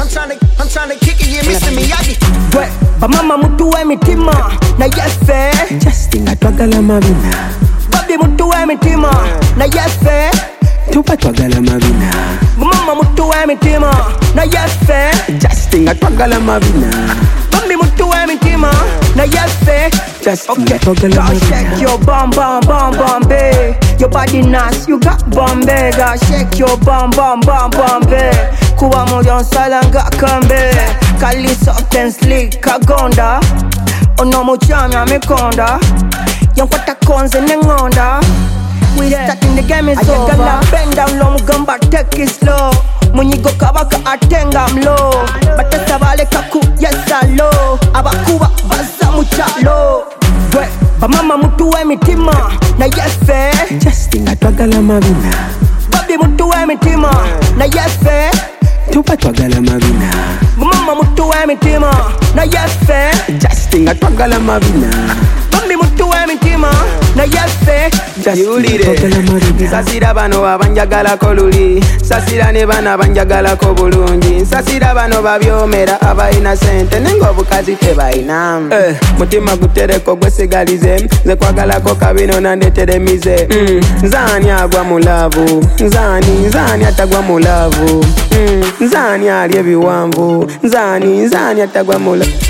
I'm trying to kick it, you missing me, yagi. Wet, but mama mutu we mitima. Na yefe, Justin atwagala mabina. baby mutu we mitima. Na yefe, Tupa twagala mabina. mama mutu we mitima. Na yefe, Justin atwagala mabina. baby mutu we mitima. Na yefe. Justin Okay, atwagala girl, shake mabina. your bum, babe. Your body nice, you got Bombay. Girl, shake your bum, babe. Kuwa moyo salanga kambe. Kali soft and slick, kagonda. Ono muchamya mikonda. Yankwata konze nengonda. We starting the game is over. Ayagala bend down low, mugamba take it slow. Munyigo kabaka atenga mlo. Batata vale kaku, yes alo. Abakuba baza muchalo. Wet, but mama mutu we mitima. Na yefe, Justin atwagala mabina. baby mutu we mitima. Na yefe, Tupa twagala mabina. mama mutu we mitima. Na yefe, Justin atwagala mabina. baby mutu we mitima. Na yefe, Justin atwagala mabina. Sasira bano abanjagala ko luli. Sasira ne bana abanjagala ko bulungi. Sasira bano babyomera abayina sente nengo bukazi tebayina. Mutima gutereko gwesigalize. Nze kwagala ko kabino nandeteremize. Nzani agwa mu lavu. Nzani atagwa mu lavu. Nzani ali ebiwanvu. Nzani atagwa mu lavu.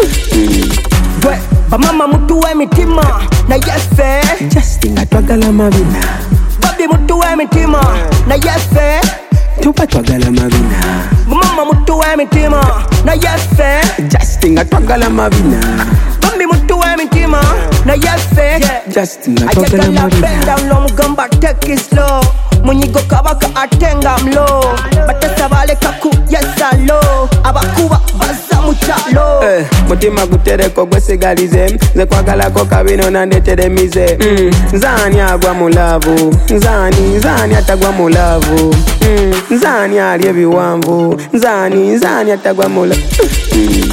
wet, but mama mutu we mitima. Na yefe, Justin atwagala mabina. baby mutu we mitima. Na yefe, Tupa twagala mabina. mama mutu we mitima. Na yefe, Justin atwagala mabina. baby mutu we mitima. Na yefe, Justin atwagala ayagala bend mabina. down low, mugamba take it slow. Munyigo kabaka atenga mlo. Batata vale kaku, yes alo. Abakuba baza muchalo. Mutima gutereko gwesigalize. Nze kwagala ko kabino nandeteremize. Nzani agwa mu lavu. Nzani atagwa mu lavu. Nzani ali ebiwanvu. Nzani atagwa mu lavu.